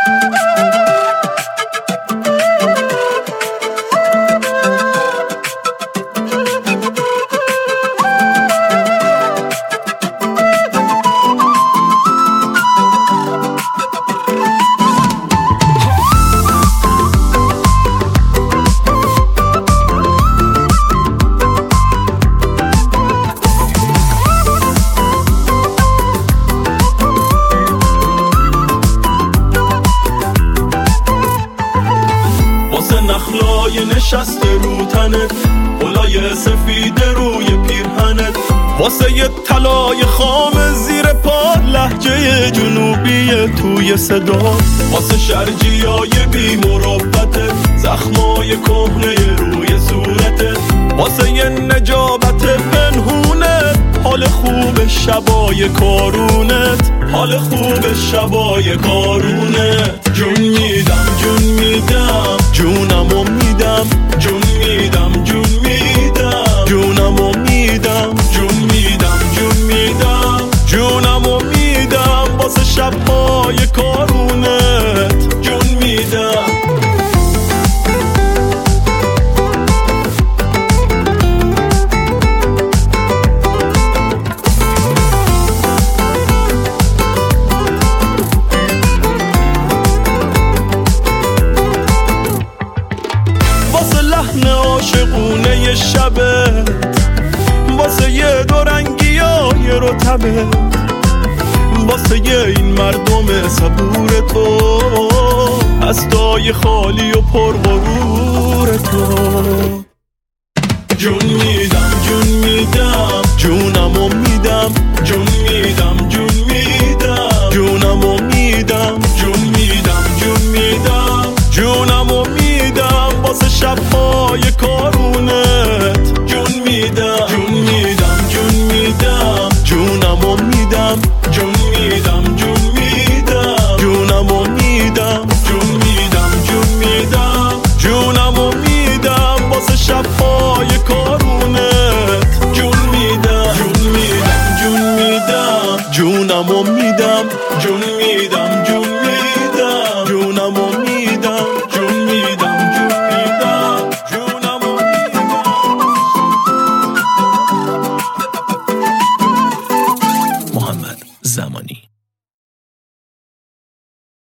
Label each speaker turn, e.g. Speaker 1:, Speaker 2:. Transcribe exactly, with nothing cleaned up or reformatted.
Speaker 1: نخلای نشسته رو تنت، بلای سفید روی پیرهنت، واسه یه طلای خام زیر پا، لهجه جنوبی توی صدا، واسه شرجیای بی مروتت، زخمای کهنه روی صورتت، واسه یه نجابت پنهونت، حال خوب شبای کارونت، حال خوب شبای کارونت. جون میدم جون میدم جونمو میدم، جون میدم جون میدم جونمو میدم، جون میدم جون میدم جونمو میدم، واسه شبهای کارونت جون میدم. عاشقونه ی شبت، واسه یه دورنگی های رتبه، واسه یه این مردم صبور تو، هستای خالی و پر غرور تو. جون میدم